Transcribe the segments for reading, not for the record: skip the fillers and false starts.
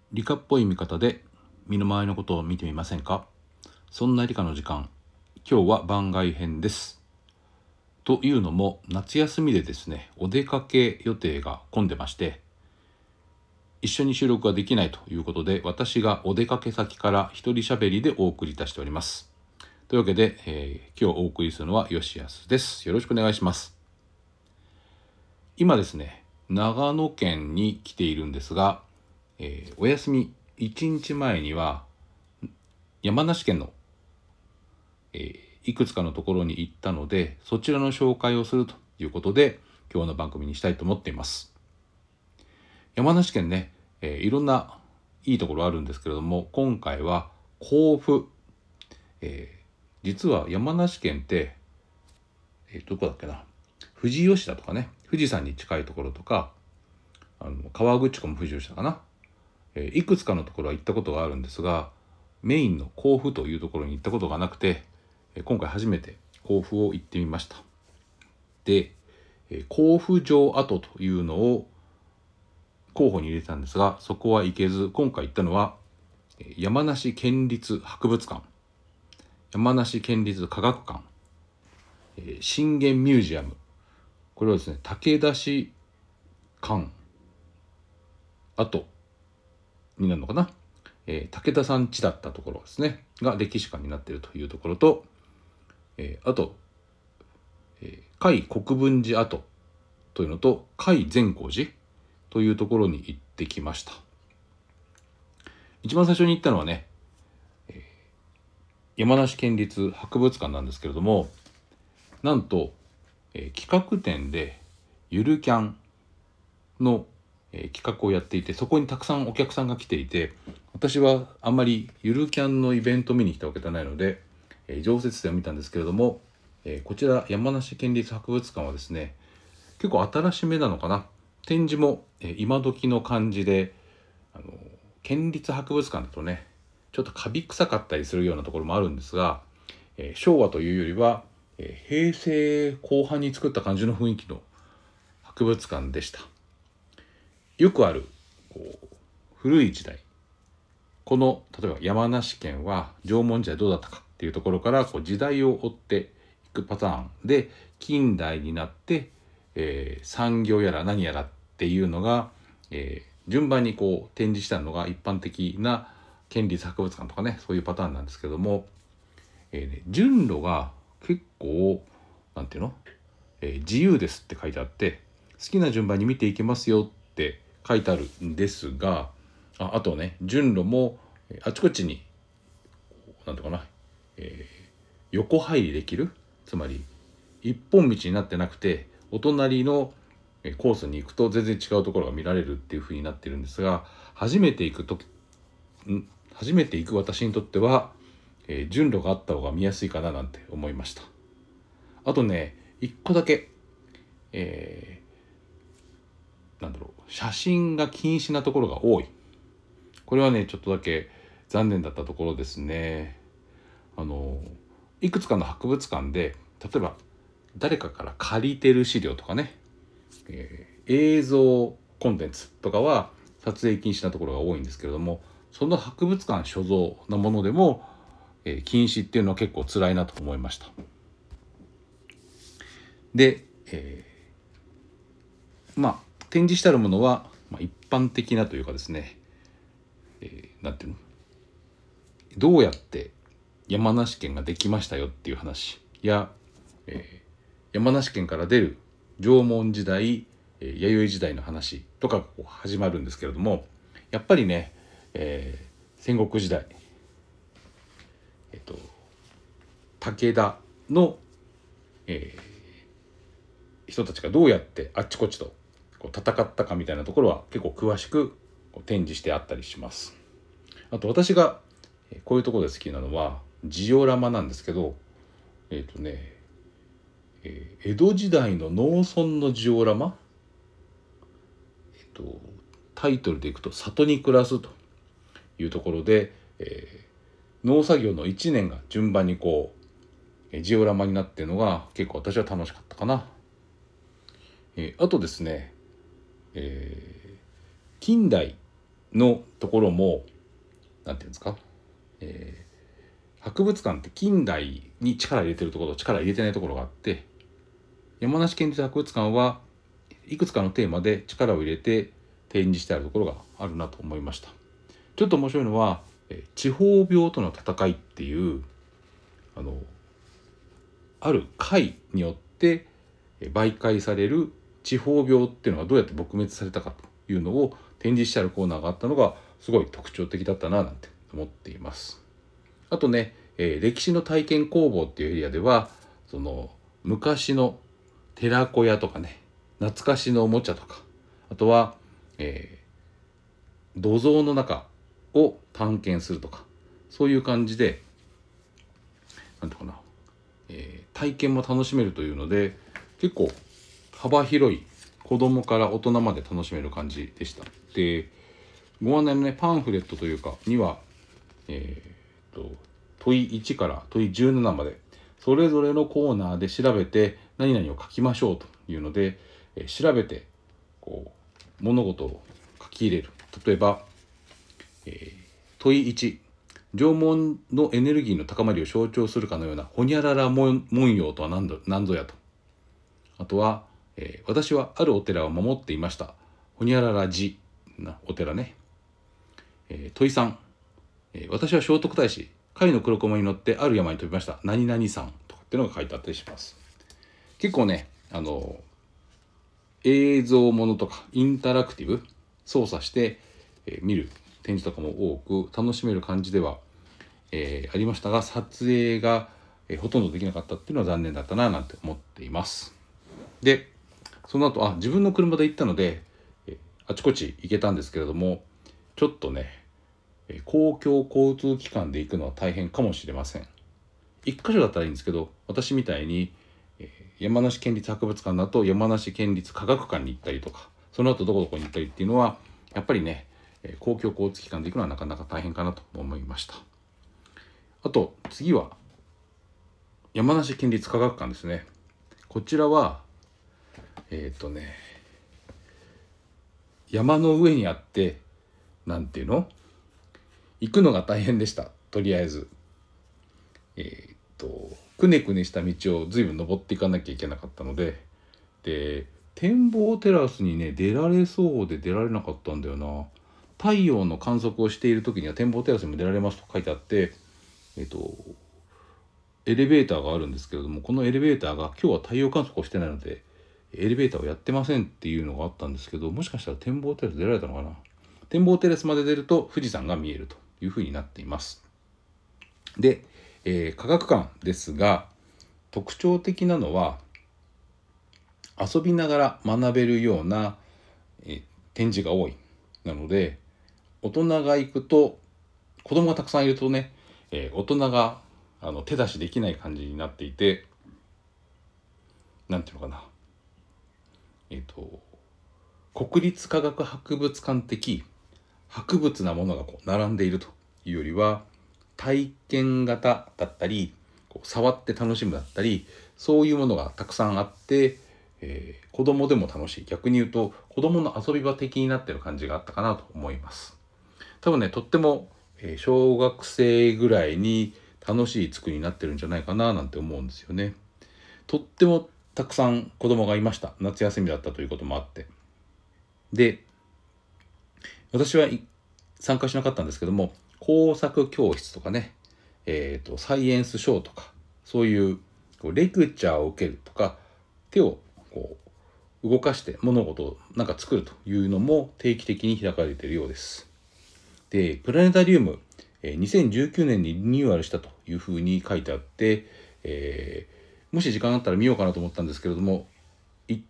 理科っぽい見方で身の回りのことを見てみませんか。そんな理科の時間、今日は番外編です。というのも夏休みでですね、お出かけ予定が混んでまして、一緒に収録ができないということで、私がお出かけ先から一人喋りでお送りいたしております。というわけで、今日お送りするのは吉安です。よろしくお願いします。今ですね、長野県に来ているんですが、お休み1日前には山梨県の、いくつかのところに行ったので、そちらの紹介をするということで今日の番組にしたいと思っています。山梨県ね、いろんないいところあるんですけれども、今回は甲府、実は山梨県って、どこだっけな、富士吉田とかね、富士山に近いところとか、河口湖も富士吉田かな、いくつかのところは行ったことがあるんですが、メインの甲府というところに行ったことがなくて、今回初めて甲府を行ってみました。で、甲府城跡というのを候補に入れたんですが、そこは行けず、今回行ったのは山梨県立博物館、山梨県立科学館、信玄ミュージアム、これはですね、武田市館跡になるのかな、武田さん家だったところですねが歴史館になっているというところと、あと、甲斐国分寺跡というのと甲斐善光寺というところに行ってきました。一番最初に行ったのはね、山梨県立博物館なんですけれども、なんと、企画展でゆるキャンの、企画をやっていて、そこにたくさんお客さんが来ていて、私はあんまりゆるキャンのイベント見に来たわけじゃないので、常設展を見たんですけれども、こちら山梨県立博物館はですね、結構新しめなのかな。展示も、今時の感じで、県立博物館だとね、ちょっとカビ臭かったりするようなところもあるんですが、昭和というよりは、平成後半に作った感じの雰囲気の博物館でした。よくある古い時代、この例えば山梨県は縄文時代どうだったかっていうところから時代を追っていくパターンで、近代になって、産業やら何やらっていうのが、順番に展示したのが一般的な県立博物館とかね、そういうパターンなんですけども、順路が結構なんていうの、自由ですって書いてあって、好きな順番に見ていけますよって書いてあるんですが、あとね、順路もあちこちになんていうかな、横入りできる、つまり一本道になってなくて、お隣のコースに行くと全然違うところが見られるっていう風になってるんですが、初めて行く私にとっては、順路があった方が見やすいかななんて思いました。あとね、一個だけ、写真が禁止なところが多い。これはね、ちょっとだけ残念だったところですね。いくつかの博物館で、例えば誰かから借りてる資料とかね、映像コンテンツとかは撮影禁止なところが多いんですけれども、その博物館所蔵なものでも、禁止っていうのは結構辛いなと思いました。で、展示してあるものは、一般的なというかですね、なんていうの、どうやって山梨県ができましたよっていう話や、山梨県から出る縄文時代、弥生時代の話とかが始まるんですけれども、やっぱりね、戦国時代、武田の、人たちがどうやってあっちこっちと戦ったかみたいなところは結構詳しく展示してあったりします。あと私がこういうところで好きなのはジオラマなんですけど、江戸時代の農村のジオラマ、タイトルでいくと里に暮らすというところで、農作業の1年が順番にジオラマになっているのが結構私は楽しかったかな。あとですね、近代のところもなんていうんですか、博物館って近代に力入れてるところと力入れてないところがあって、山梨県立博物館はいくつかのテーマで力を入れて展示してあるところがあるなと思いました。ちょっと面白いのは地方病との戦いっていうある会によって媒介される地方病っていうのがどうやって撲滅されたかというのを展示してあるコーナーがあったのがすごい特徴的だったななんて思っています。あとね、歴史の体験工房っていうエリアではその昔の寺子屋とかね、懐かしのおもちゃとか、あとは、土蔵の中を探検するとか、そういう感じでなんていうかな、体験も楽しめるというので結構幅広い子供から大人まで楽しめる感じでした。で、ご案内のねパンフレットというかには、問い1から問い17までそれぞれのコーナーで調べて何々を書きましょうというので、調べてこう物事を書き入れる。例えば、問い1、縄文のエネルギーの高まりを象徴するかのようなホニャララ文様とは何ぞやと。あとは、私はあるお寺を守っていました。ホニャララ寺なお寺ね。問い3、私は聖徳太子、甲斐の黒駒に乗ってある山に飛びました。何々山とかっていうのが書いてあったりします。結構ね、映像ものとかインタラクティブ操作して、見る展示とかも多く楽しめる感じでは、ありましたが、撮影が、ほとんどできなかったっていうのは残念だったななんて思っています。で、その後自分の車で行ったので、あちこち行けたんですけれども、ちょっとね公共交通機関で行くのは大変かもしれません。一箇所だったらいいんですけど、私みたいに山梨県立博物館だと山梨県立科学館に行ったりとか、その後どこどこに行ったりっていうのはやっぱりね公共交通機関で行くのはなかなか大変かなと思いました。あと次は山梨県立科学館ですね。こちらは山の上にあって、なんていうの、行くのが大変でした。とりあえずくねくねした道を随分登っていかなきゃいけなかったので、展望テラスにね出られそうで出られなかったんだよな。太陽の観測をしている時には展望テラスにも出られますと書いてあって、エレベーターがあるんですけれども、このエレベーターが今日は太陽観測をしてないのでエレベーターをやってませんっていうのがあったんですけど、もしかしたら展望テラス出られたのかな。展望テラスまで出ると富士山が見えるというふうになっています。で、科学館ですが特徴的なのは遊びながら学べるような、展示が多い。なので大人が行くと、子供がたくさんいるとね、大人が手出しできない感じになっていて、なんていうのかな、国立科学博物館的博物なものがこう並んでいるというよりは、体験型だったりこう触って楽しむだったり、そういうものがたくさんあって、子供でも楽しい、逆に言うと子供の遊び場的になっている感じがあったかなと思います。多分ねとっても、小学生ぐらいに楽しい作りになってるんじゃないかななんて思うんですよね。とってもたくさん子供がいました。夏休みだったということもあって。で、私は参加しなかったんですけども、工作教室とかね、サイエンスショーとか、そういうレクチャーを受けるとか、手をこう動かして物事をなんか作るというのも定期的に開かれているようです。で、プラネタリウム、2019年にリニューアルしたというふうに書いてあって、もし時間あったら見ようかなと思ったんですけれども、行って、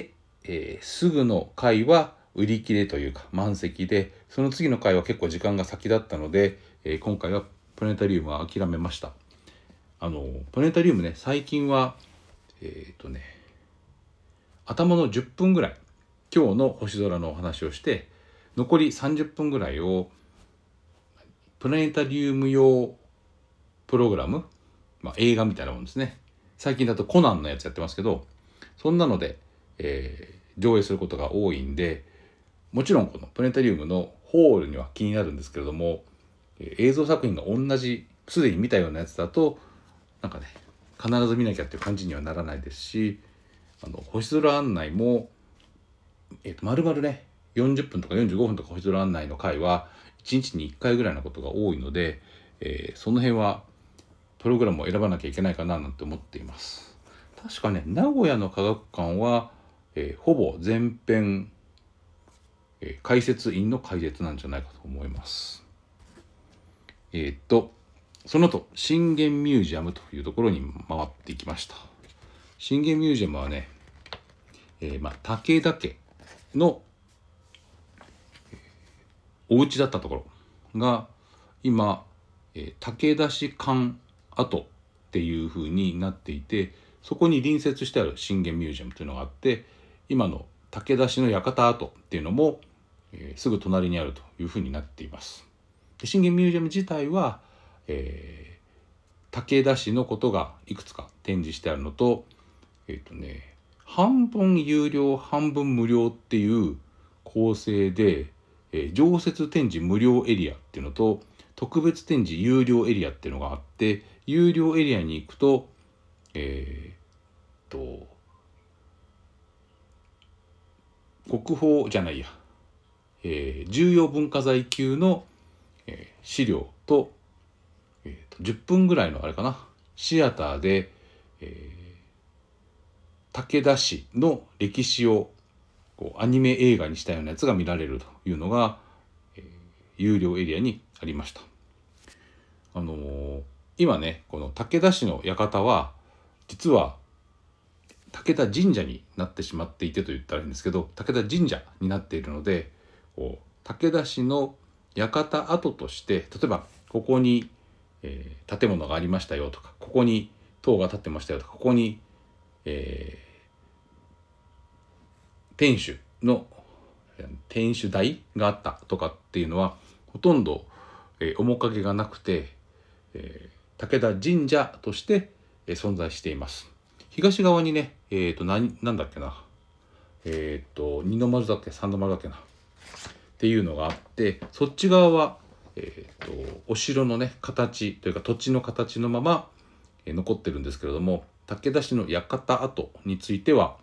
すぐの回は売り切れというか満席で、その次の回は結構時間が先だったので、今回はプラネタリウムは諦めました。プラネタリウムね、最近は頭の10分ぐらい今日の星空のお話をして、残り30分ぐらいをプラネタリウム用プログラム、映画みたいなもんですね。最近だとコナンのやつやってますけど、そんなので、上映することが多いんで、もちろんこのプラネタリウムのホールには気になるんですけれども、映像作品が同じすでに見たようなやつだとなんかね必ず見なきゃっていう感じにはならないですし、星空案内も、丸々ね40分とか45分とか星空案内の回は1日に1回ぐらいのことが多いので、その辺はプログラムを選ばなきゃいけないかななんて思っています。確かね名古屋の科学館は、ほぼ全編、解説員の解説なんじゃないかと思います。その後信玄ミュージアムというところに回っていきました。信玄ミュージアムはね、武田家のお家だったところが今、武田氏館跡っていう風になっていて、そこに隣接してある信玄ミュージアムというのがあって、今の武田氏の館跡っていうのも、すぐ隣にあるという風になっています。で信玄ミュージアム自体は、武田氏のことがいくつか展示してあるのと、半分有料半分無料っていう構成で、常設展示無料エリアっていうのと特別展示有料エリアっていうのがあって、有料エリアに行くと国宝じゃないや、重要文化財級の、資料と、10分ぐらいのあれかなシアターで、武田氏の歴史をアニメ映画にしたようなやつが見られるというのが、有料エリアにありました。今ねこの武田氏の館は実は武田神社になってしまっていてと言ったらいいんですけど、武田神社になっているので、武田氏の館跡として例えばここに、建物がありましたよとか、ここに塔が建ってましたよとか、ここに、天守台があったとかっていうのはほとんど、面影がなくて、武田神社として、存在しています。東側にねなんだっけな二の丸だっけ三の丸だっけなっていうのがあって、そっち側は、お城のね形というか土地の形のまま、残ってるんですけれども、武田氏の館跡については、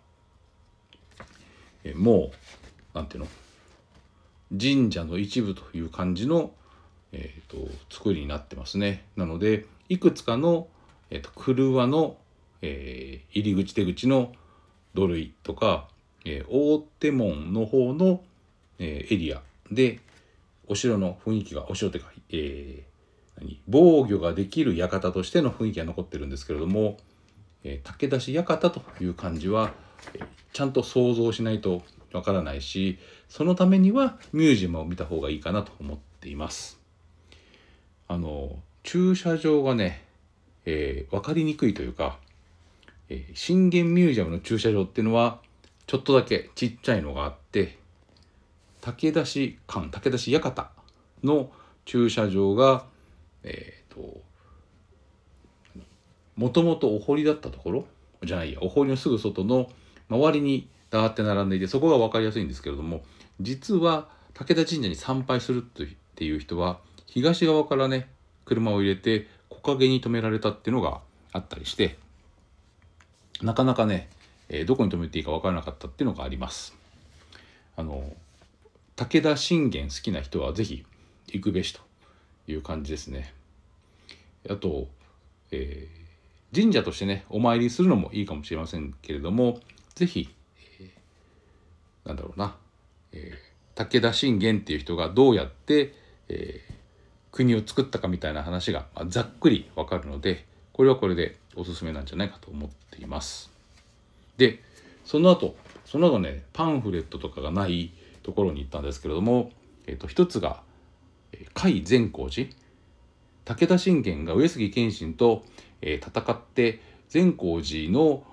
もうなんていうの神社の一部という感じの、作りになってますね。なのでいくつかの、廓の、入り口出口の土塁とか、大手門の方の、エリアでお城の雰囲気がお城というか、防御ができる館としての雰囲気が残ってるんですけれども、武田氏館という漢字は、ちゃんと想像しないとわからないし、そのためにはミュージアムを見た方がいいかなと思っています。駐車場がね、分かりにくいというか、信玄ミュージアムの駐車場っていうのはちょっとだけちっちゃいのがあって、武田氏館の駐車場がもともとお堀だったところじゃないや、お堀のすぐ外の周りにダーって並んでいて、そこが分かりやすいんですけれども、実は武田神社に参拝するっていう人は東側からね車を入れて木陰に止められたっていうのがあったりして、なかなかね、どこに止めていいか分からなかったっていうのがあります。武田信玄好きな人はぜひ行くべしという感じですね。あと、神社としてねお参りするのもいいかもしれませんけれども、ぜひ、武田信玄っていう人がどうやって、国を作ったかみたいな話が、ざっくりわかるので、これはこれでおすすめなんじゃないかと思っています。でその後ねパンフレットとかがないところに行ったんですけれども、一つが甲斐善光寺。武田信玄が上杉謙信と、戦って善光寺の、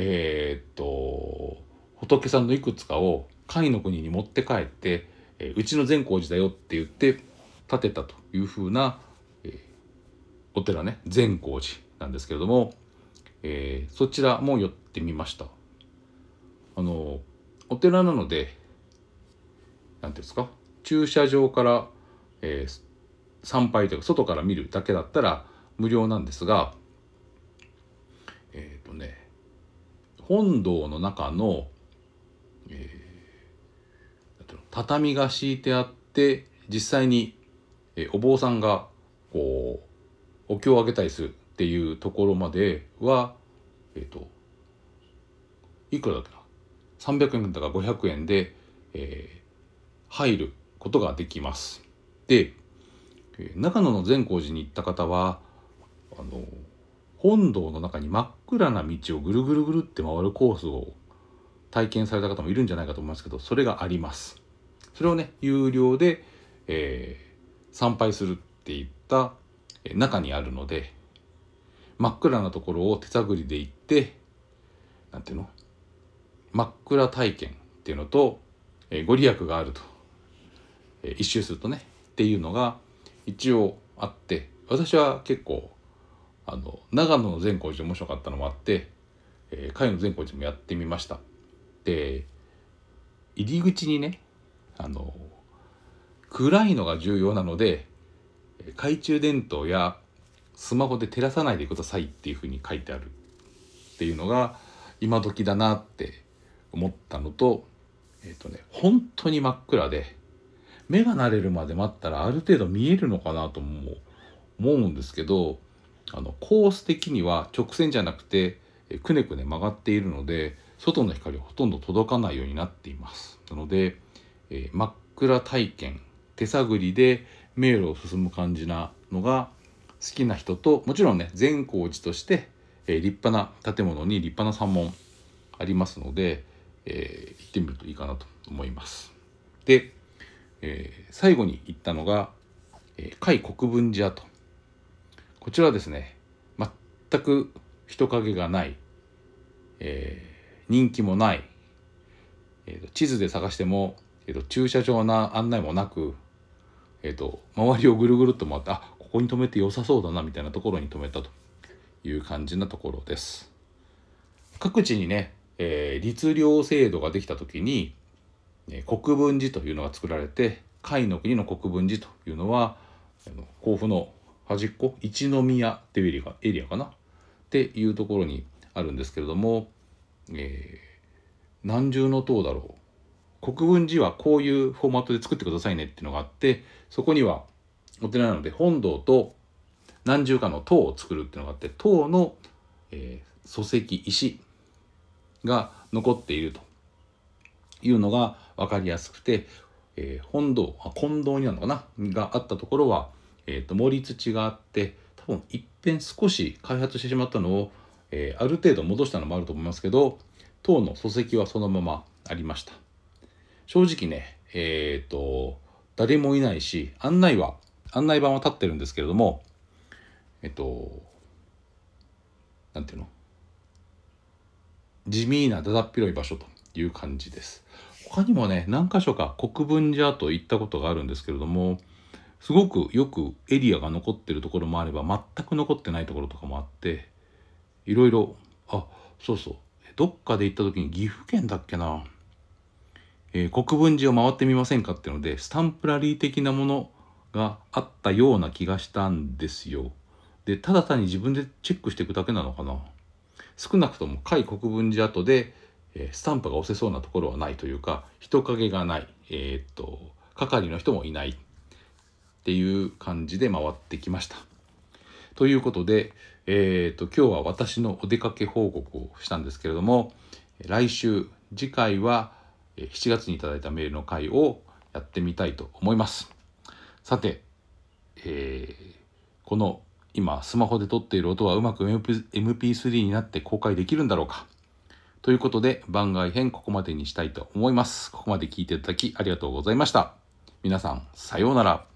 仏さんのいくつかを甲斐の国に持って帰って、うちの善光寺だよって言って建てたというふうな、お寺ね善光寺なんですけれども、そちらも寄ってみました。お寺なのでなんていうんですか、 駐車場から、参拝というか外から見るだけだったら無料なんですが、本堂の中の、畳が敷いてあって実際に、お坊さんがこうお経をあげたりするっていうところまでは、いくらだったか300円だか500円で、入ることができます。で、長野の善光寺に行った方は本堂の中に真っ暗な道をぐるぐるぐるって回るコースを体験された方もいるんじゃないかと思いますけど、それがあります。それをね有料で、参拝するっていった中にあるので、真っ暗なところを手探りで行って真っ暗体験っていうのと、ご利益があると、一周するとねっていうのが一応あって、私は結構長野の善光寺面白かったのもあって、甲斐の善光寺もやってみました。で、入り口にね暗いのが重要なので懐中電灯やスマホで照らさないでくださいっていうふうに書いてあるっていうのが今時だなって思ったのと、本当に真っ暗で目が慣れるまで待ったらある程度見えるのかなとも思うんですけど、コース的には直線じゃなくてくねくね曲がっているので外の光はほとんど届かないようになっています。なので、真っ暗体験手探りで迷路を進む感じなのが好きな人と、もちろんね善光寺として、立派な建物に立派な山門ありますので、行ってみるといいかなと思います。で、最後に行ったのが、甲斐国分寺跡。こちらはですね全く人影がない、人気もない、地図で探しても、駐車場の案内もなく、周りをぐるぐるっと回って、ここに止めて良さそうだなみたいなところに止めたという感じなところです。各地にね、律令制度ができた時に、国分寺というのが作られて、甲斐の国の国分寺というのは甲府の端っこ一宮っていうエリアかなっていうところにあるんですけれども、何重の塔だろう、国分寺はこういうフォーマットで作ってくださいねっていうのがあって、そこにはお寺なので本堂と何重かの塔を作るっていうのがあって、塔の、礎石石が残っているというのが分かりやすくて、本堂金堂になるのかながあったところは、盛り土があって、多分一遍少し開発してしまったのを、ある程度戻したのもあると思いますけど、塔の礎石はそのままありました。正直ね誰もいないし、案内板は立ってるんですけれども、なんていうの、地味なだだっ広い場所という感じです。他にもね何箇所か国分寺跡行ったことがあるんですけれども、すごくよくエリアが残ってるところもあれば全く残ってないところとかもあって、いろいろそうそう、どっかで行った時に岐阜県だっけな、国分寺を回ってみませんかっていうのでスタンプラリー的なものがあったような気がしたんですよ。で、ただ単に自分でチェックしていくだけなのかな。少なくとも甲斐国分寺跡でスタンプが押せそうなところはないというか、人影がない、係の人もいないっていう感じで回ってきました。ということで、今日は私のお出かけ報告をしたんですけれども、次回は7月にいただいたメールの回をやってみたいと思います。さて、この今スマホで撮っている音はうまく MP3 になって公開できるんだろうか。ということで番外編ここまでにしたいと思います。ここまで聞いていただきありがとうございました。皆さんさようなら。